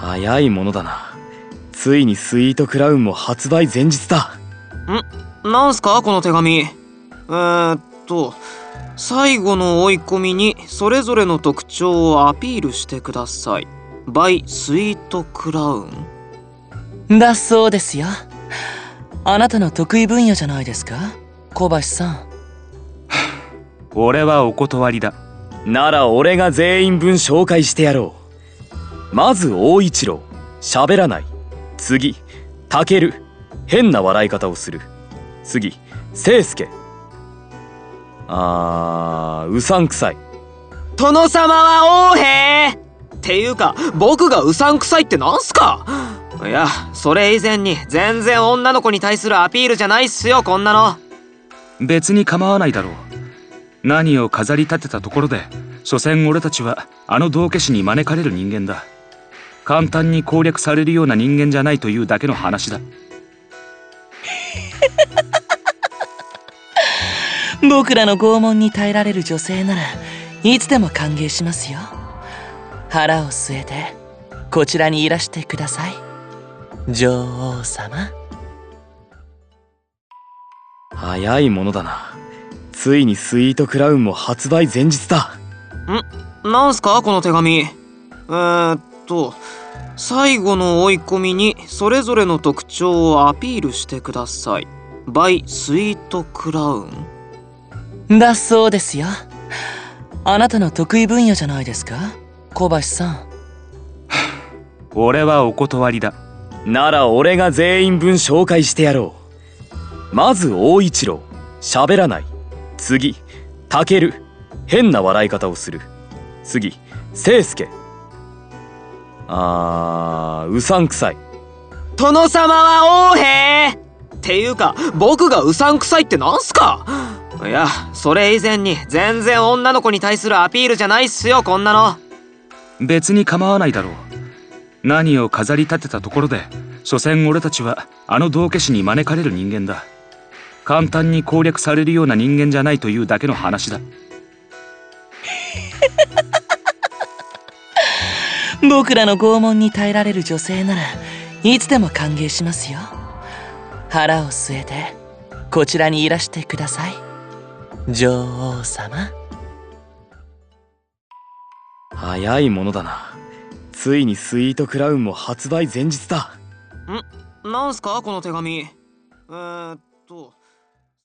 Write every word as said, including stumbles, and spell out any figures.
早いものだな。ついにスイートクラウンも発売前日だ。 ん、なんすかこの手紙。えーっと最後の追い込みにそれぞれの特徴をアピールしてください。by スイートクラウンだそうですよ。あなたの得意分野じゃないですか、小橋さん。 俺はお断りだ。 なら俺が全員分紹介してやろう。まず大一郎、喋らない。次タケル、変な笑い方をする。次聖介、あーうさんくさい。 殿様は王兵っていうか、僕がうさんくさいってなんすか。いや、それ以前に全然女の子に対するアピールじゃないっすよ、こんなの。 別に構わないだろう。何を飾り立てたところで、所詮俺たちはあの道化師に招かれる人間だ。簡単に攻略されるような人間じゃないというだけの話だ。 僕らの拷問に耐えられる女性ならいつでも歓迎しますよ。腹を据えてこちらにいらしてください、女王様。 早いものだな。ついにスイートクラウンも発売前日だ。 ん、なんすかこの手紙。えーっと最後の追い込みにそれぞれの特徴をアピールしてください。by スイートクラウンだそうですよ。あなたの得意分野じゃないですか、小橋さん。 俺はお断りだ。 なら俺が全員分紹介してやろう。まず大一郎、喋らない。次タケル、変な笑い方をする。次聖介、あーうさんくさい。 殿様は王兵っていうか、僕がうさんくさいってなんすか。いや、それ以前に全然女の子に対するアピールじゃないっすよ、こんなの。 別に構わないだろう。何を飾り立てたところで、所詮俺たちはあの道化師に招かれる人間だ。簡単に攻略されるような人間じゃないというだけの話だ。 僕らの拷問に耐えられる女性ならいつでも歓迎しますよ。腹を据えてこちらにいらしてください、女王様。 早いものだな。ついにスイートクラウンも発売前日だ。 ん、なんすかこの手紙。えーっと